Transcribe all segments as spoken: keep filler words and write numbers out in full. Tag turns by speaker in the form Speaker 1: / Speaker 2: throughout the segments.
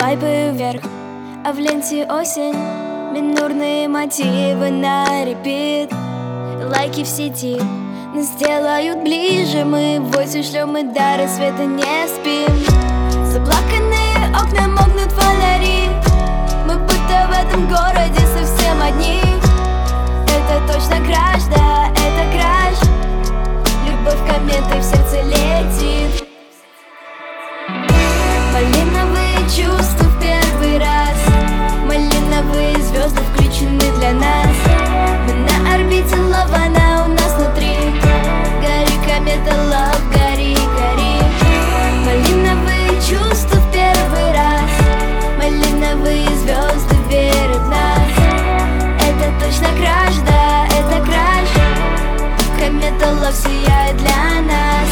Speaker 1: свайпы вверх, а в ленте осень, минорные мотивы на репит. Лайки в сети нас делают ближе, мы войс ушлем и до рассвета не спим. Заплаканные окна мокнут фонари, мы будто в этом городе совсем одни. Это точно краш, да, это краш. Любовь кометой в сердце летит. Малиновые чувства в первый раз, малиновые звезды включены для нас. Мы на орбите лавана у нас внутри. Гори, комета, love, гори, гори. Малиновые чувства в первый раз, малиновые звезды верят в нас. Это точно краш, да, это краш. Комета, love сияет для нас.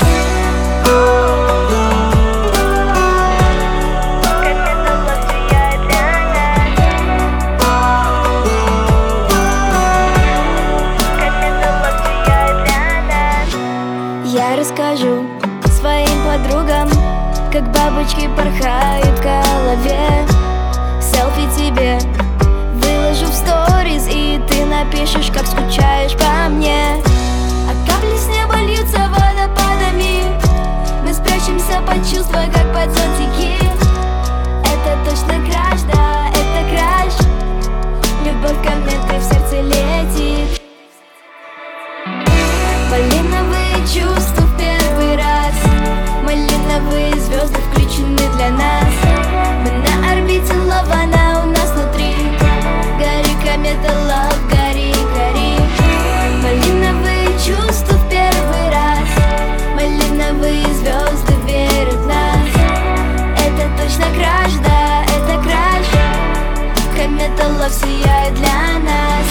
Speaker 1: Я расскажу своим подругам, как бабочки порхают в голове. Селфи тебе выложу в сторис, и ты напишешь, как скучаешь по мне. А капли с неба льются водопадами, мы спрячемся под чувства, как под зонтики. Это точно краш, да, это краш. Любовь кометой в сердце летит. Малиновые чувства в первый раз, малиновые звезды включены для нас. Мы на орбите лавана у нас внутри. Гори, комета, love, гори, гори. Малиновые чувства в первый раз, малиновые звезды верят в нас. Это точно краш, да, это краш. Комета, love сияет для нас.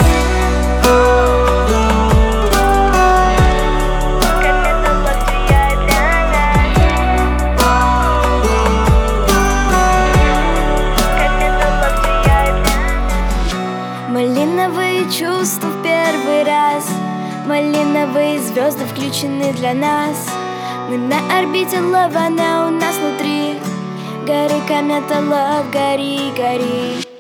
Speaker 1: Малиновые чувства в первый раз, малиновые звезды включены для нас. Мы на орбите лавана у нас внутри. Гори, комета, love, гори, гори.